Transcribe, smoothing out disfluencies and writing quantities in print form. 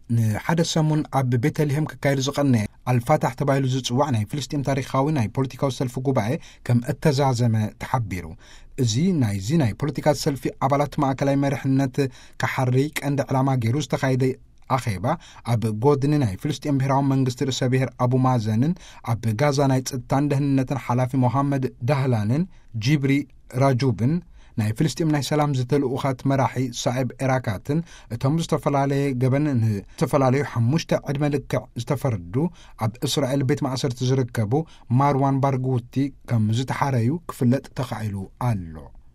ንሓደ ሰሙን ኣብ ቤተልሔም ክካየድ ዝቐነ ኣልፋታሕ ተባሂሉ ዝጽዋዕ ናይ ፍልስጤም ታሪኻዊ ናይ ፖለቲካዊ ሰልፊ ጉባኤ ከም እተዛዘመ ተሓቢሩ። እዚ ናይ ፖለቲካ ሰልፊ ኣባላት ማእከላይ መሪሕነት ካሓሪ ቀንዲ ዕላማ ገይሩ ዝተኻየደ ኣኼባ ኣብ ጎድኒ ናይ ፍልስጤም ብሄራዊ መንግስቲ ርእሰ ብሔር ኣቡ ማዘንን ኣብ ጋዛ ናይ ጽጥታን ደህንነትን ሓላፊ ሞሐመድ ዳህላንን ጂብሪ ራጁብን ናይ ፍልስጤም ናይ ሰላም ዝተልኡኻት መራሒ ሳዕብ ኤራካትን እቶም ዝተፈላለየ ገበን ዝተፈላለዩ 5 ዕድመ ልክዕ ዝተፈርዱ ኣብ እስራኤል ቤት ማእሰርቲ ዝርከቡ ማርዋን ባርጉቲ ከም ዝተሓረዩ ክፍለጥ ተኻኢሉ ኣሎ።